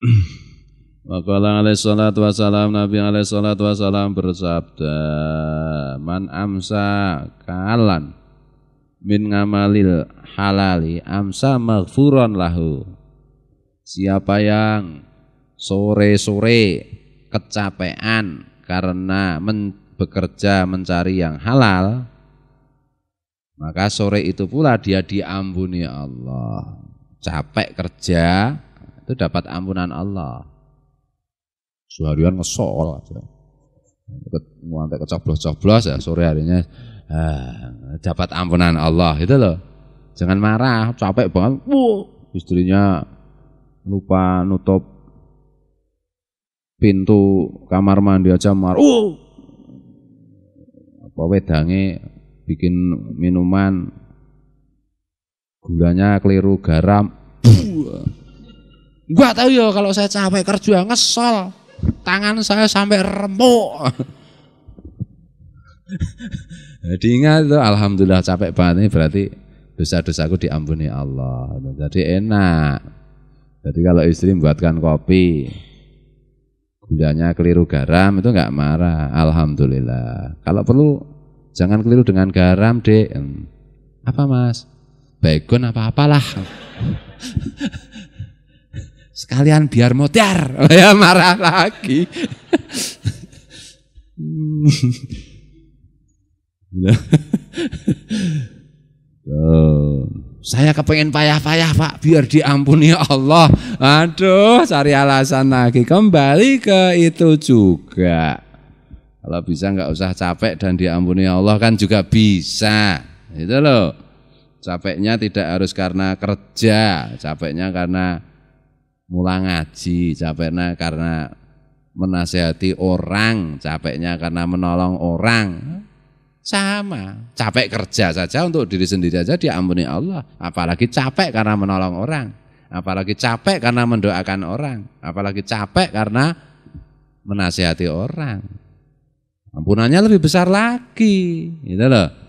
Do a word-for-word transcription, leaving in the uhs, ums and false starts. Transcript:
Waqala alaihi salatu wassalam, Nabi alaihi salatu wassalam bersabda, man amsa kalan min ngamalil halali amsa maghfuran lahu. Siapa yang sore-sore kecapean karena men, bekerja mencari yang halal, maka sore itu pula dia diampuni Allah. Capek kerja itu dapat ampunan Allah. Seharian ngesol aja, sampai kecoblos-coblos ya, sore harinya ah, dapat ampunan Allah itu loh. Jangan marah, capek banget, wuh, istrinya lupa nutup pintu kamar mandi aja marah, wuh, apa wedange bikin minuman gulanya keliru garam, enggak tahu ya kalau saya capek kerja ngesol. Tangan saya sampai remuk. Jadi ingat tuh, alhamdulillah capek banget ini berarti dosa-dosaku diampuni Allah. Jadi enak. Jadi kalau istri membuatkan kopi, gulanya keliru garam itu enggak marah. Alhamdulillah. Kalau perlu jangan keliru dengan garam, Dek. Apa Mas? Baygon apa-apalah. Sekalian biar motiar, ya marah lagi. Oh, saya kepengen payah-payah Pak, biar diampuni Allah. Aduh, cari alasan lagi. Kembali ke itu juga. Kalau bisa nggak usah capek dan diampuni Allah kan juga bisa. Itu loh. Capeknya tidak harus karena kerja, capeknya karena mulang ngaji, capeknya karena menasihati orang, capeknya karena menolong orang. Sama, capek kerja saja untuk diri sendiri saja diampuni Allah. Apalagi capek karena menolong orang, apalagi capek karena mendoakan orang, apalagi capek karena menasihati orang. Ampunannya lebih besar lagi, gitu loh.